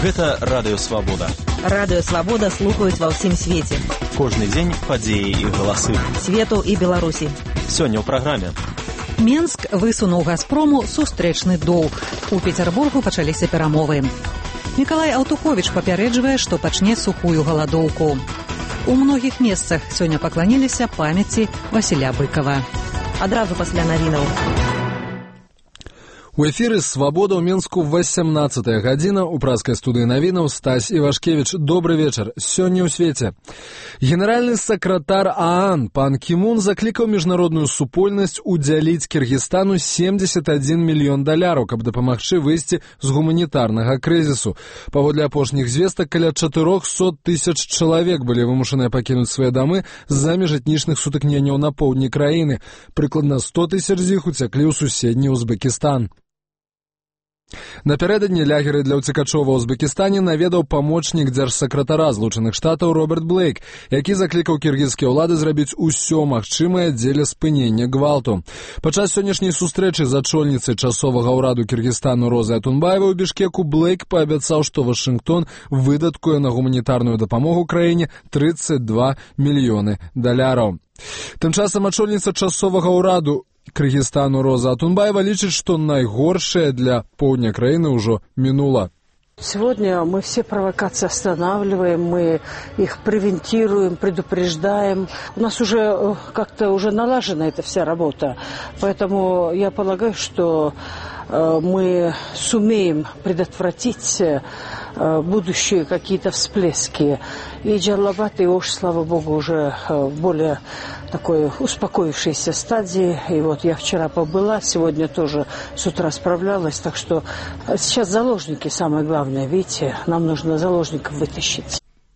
Гэта Радыё Свабода. Радыё Свабода слухаюць ва ўсім свеце. Кожны дзень падзеі і галасы. Свету і Беларусі. Сёння ў праграме. Менск высунуў «Газпрому» сустрэчны доўг. У Петербургу пачаліся перамовы. Мікалай Аўтуховіч папярэджвае, што пачне сухую галадоўку. У многіх месцах сёння пакланіліся памяці Васіля Быкова. Адразу пасля навінаў. У эфіры «Свабода» ў Менску 18-я гадзіна. У праскай студыі навінаў Стась Івашкевіч. Добры вечар. Сёння ў свеце. Генеральны сакратар ААН пан Кімун заклікаў міжнародную супольнасць удзяліць Кіргізстану $71 мільён, каб дапамагчы выйсці з гуманітарнага крызісу. Паводле апошніх звестак, каля 400 тысяч чалавек былі вымушаныя пакінуць свае дамы з-за міжэтнічных сутыкненняў на поўдні краіны. Прыкладна 100 тысяч з іх уцяклі ў суседні Узбекістан. Напярэдадні лагеры для ўцекачоў ва Узбекістане наведаў памочнік дзяржсакратара Злучаных Штатаў Роберт Блейк, які заклікаў кіргізскія ўлады зрабіць усё магчымае дзеля спынення гвалту. Падчас сённяшняй сустрэчы з ачольніцай часовага ўраду Кіргізстану Розай Атунбаевай у Бішкеку Блейк паабяцаў, што Вашынгтон выдаткуе на гуманітарную дапамогу краіне $32 мільёны. Тым часам ачольніца часовага ўраду Кыргызстану Роза Атунбаева лічыць, што найгоршае для поўдня краіны ўжо мінула. Сегодня мы все провокации останавливаем, мы их превентируем, предупреждаем. У нас уже как-то уже налажена эта вся работа. Поэтому я полагаю, что мы сумеем предотвратить будущие какие-то всплески. И Джалабад и Ош, слава богу, уже в более такой успокоившейся стадии. И вот я вчера побыла, сегодня тоже с утра справлялась. Так что сейчас заложники самое главное. Видите, нам нужно заложников вытащить.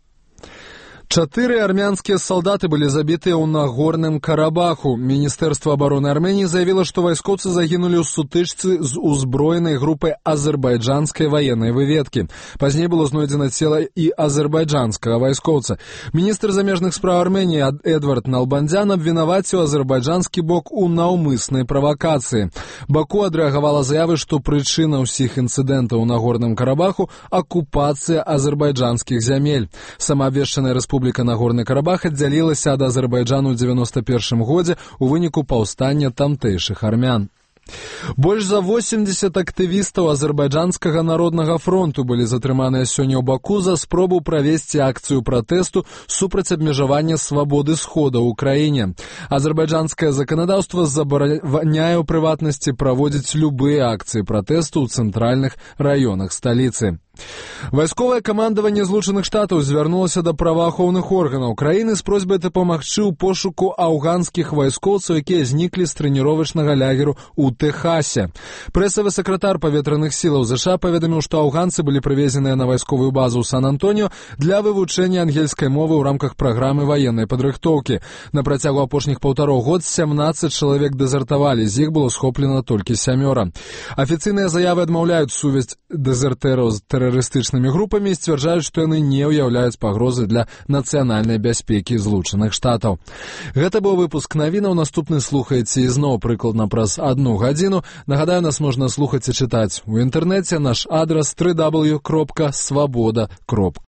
4 армянскія салдаты былі забітыя ў Нагорным Карабаху. Міністэрства абароны Арменіі заявіла, што вайскоўцы загінулі ў сутычцы з узброенай групай азербайджанскай ваеннай выведкі. Пазней было знойдзена цела і азербайджанскага вайскоўца. Міністр замежных спраў Арменіі Эдвард Налбандзян абвінаваціў азербайджанскі бок у наўмыснай правакацыі. Баку адрэагавала заявы, што прычына ўсіх інцыдэнтаў у Нагорным Карабаху – акупацыя азербайджанскіх зямель. Самаабвешчаная рэспубліка Нагорны Карабах аддзялілася ад Азербайджану ў 91 годзе у выніку паўстання тамтэйшых армян. Больш за 80 актывістаў азербайджанскага народнага фронту былі затрыманыя сёння ў Баку за спробу правесці акцыю пратэсту супраць абмежавання свабоды схода ў краіне. Азербайджанскае заканадаўства забараняе ў прыватнасці праводзіць любыя акцыі пратэсту ў цэнтральных раёнах сталіцы. Вайсковае камандаванне Злучаных Штатаў звярнулася да праваахоўных органаў краіны з просьбай дапамагчы ў пошуку афганскіх вайскоўцаў, якія зніклі з трэніровачнага лагеру ў Тэхасе. Прэсавы сакратар паветраных сілаў ЗША паведаміў, што афганцы былі прывезеныя на вайсковую базу ў Сан-Антоніо для вывучэння ангельскай мовы ў рамках праграмы ваеннай падрыхтоўкі. На працягу апошніх 1,5 год 17 чалавек дэзертавалі, з іх было схоплена толькі 7. Афіцыйныя заявы адмаўляюць сувязь дэзертэраў з тэрарыстычнымі групамі і сцвярджаюць, што яны не ўяўляюць пагрозы для нацыянальнай бяспекі Злучаных Штатаў. Гэта быў выпуск навінаў. Наступны слухаеце ізноў прыкладна праз 1 гадзіну. Нагадаю, нас можна слухаць і чытаць у інтэрнэце. Наш адрас www.swaboda.org.